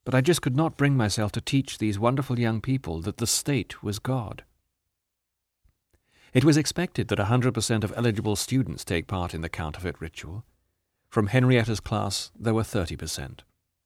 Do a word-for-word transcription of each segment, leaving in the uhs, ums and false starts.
but I just could not bring myself to teach these wonderful young people that the state was God. It was expected that one hundred percent of eligible students take part in the counterfeit ritual. From Henrietta's class, there were thirty percent.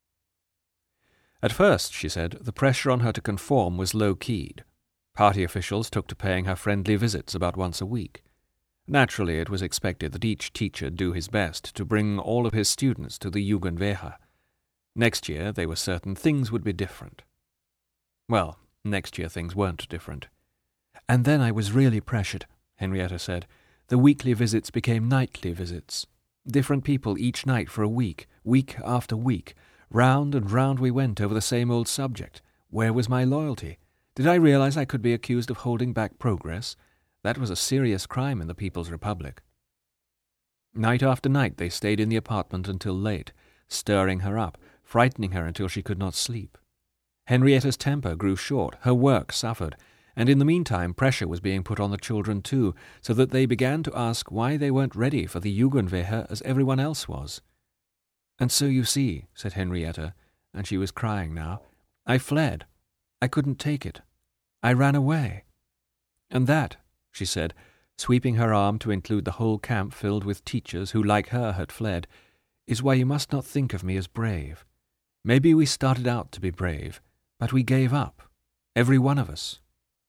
At first, she said, the pressure on her to conform was low-keyed. Party officials took to paying her friendly visits about once a week. Naturally, it was expected that each teacher do his best to bring all of his students to the Jugendwehr. Next year, they were certain things would be different. Well, next year things weren't different. And then I was really pressured, Henrietta said. The weekly visits became nightly visits. Different people each night for a week, week after week. Round and round we went over the same old subject. Where was my loyalty? Did I realize I could be accused of holding back progress? That was a serious crime in the People's Republic. Night after night they stayed in the apartment until late, stirring her up, frightening her until she could not sleep. Henrietta's temper grew short, her work suffered, and in the meantime pressure was being put on the children too, so that they began to ask why they weren't ready for the Jugendwehr as everyone else was. And so you see, said Henrietta, and she was crying now, I fled. I couldn't take it. I ran away. And that, she said, sweeping her arm to include the whole camp filled with teachers who, like her, had fled, is why you must not think of me as brave. Maybe we started out to be brave, but we gave up, every one of us.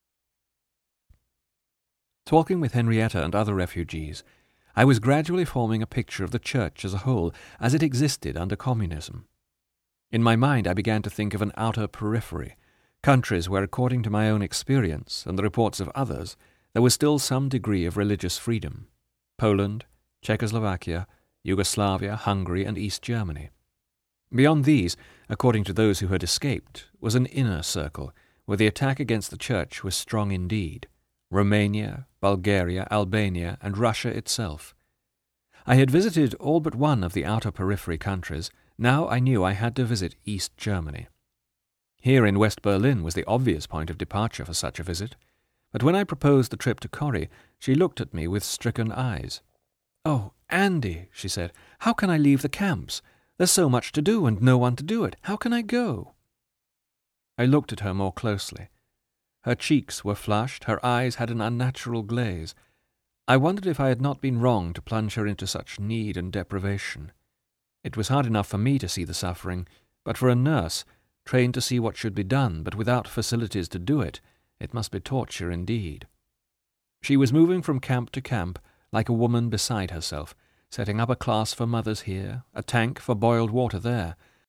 Talking with Henrietta and other refugees, I was gradually forming a picture of the church as a whole, as it existed under communism. In my mind I began to think of an outer periphery, countries where, according to my own experience and the reports of others, there was still some degree of religious freedom. Poland, Czechoslovakia, Yugoslavia, Hungary, and East Germany. Beyond these, according to those who had escaped, was an inner circle, where the attack against the church was strong indeed. Romania, Bulgaria, Albania, and Russia itself. I had visited all but one of the outer periphery countries. Now I knew I had to visit East Germany. Here in West Berlin was the obvious point of departure for such a visit, but when I proposed the trip to Corrie, she looked at me with stricken eyes. "Oh, Andy," she said, "how can I leave the camps? There's so much to do and no one to do it. How can I go?" I looked at her more closely. Her cheeks were flushed, her eyes had an unnatural glaze. I wondered if I had not been wrong to plunge her into such need and deprivation. It was hard enough for me to see the suffering, but for a nurse, trained to see what should be done, but without facilities to do it, it must be torture indeed. She was moving from camp to camp, like a woman beside herself, setting up a class for mothers here, a tank for boiled water there,